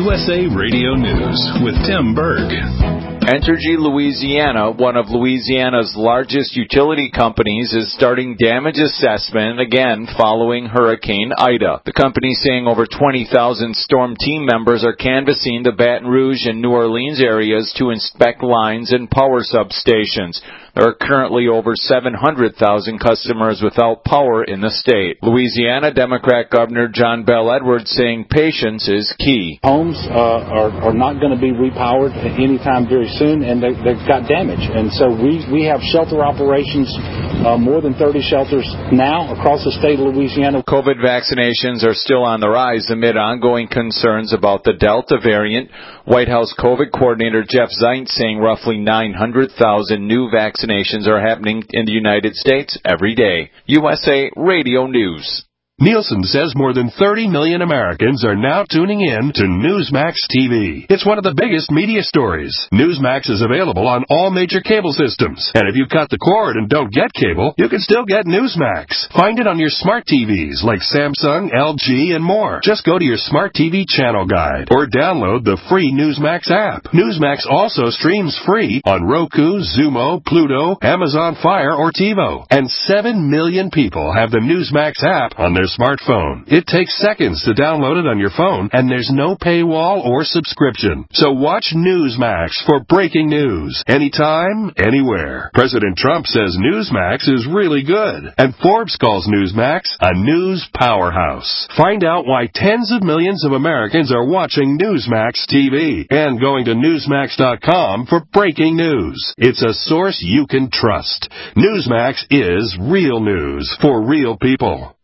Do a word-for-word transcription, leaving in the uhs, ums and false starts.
U S A Radio News with Tim Berg. Entergy Louisiana, one of Louisiana's largest utility companies, is starting damage assessment again following Hurricane Ida. The company saying over twenty thousand storm team members are canvassing the Baton Rouge and New Orleans areas to inspect lines and power substations. There are currently over seven hundred thousand customers without power in the state. Louisiana Democrat Governor John Bel Edwards saying patience is key. Homes uh, are, are not going to be repowered anytime very soon, and they, they've got damage. And so we, we have shelter operations, uh, more than thirty shelters now across the state of Louisiana. COVID vaccinations are still on the rise amid ongoing concerns about the Delta variant. White House COVID coordinator Jeff Zients saying roughly nine hundred thousand new vaccinations are happening in the United States every day. U S A Radio News. Nielsen says more than thirty million Americans are now tuning in to Newsmax T V. It's one of the biggest media stories. Newsmax is available on all major cable systems. And if you cut the cord and don't get cable, you can still get Newsmax. Find it on your smart T Vs like Samsung, L G, and more. Just go to your smart T V channel guide or download the free Newsmax app. Newsmax also streams free on Roku, Zumo, Pluto, Amazon Fire, or TiVo. And seven million people have the Newsmax app on their smartphone. It takes seconds to download it on your phone, and there's no paywall or subscription. So watch Newsmax for breaking news, anytime, anywhere. President Trump says Newsmax is really good, and Forbes calls Newsmax a news powerhouse. Find out why tens of millions of Americans are watching Newsmax T V and going to Newsmax dot com for breaking news. It's a source you can trust. Newsmax is real news for real people.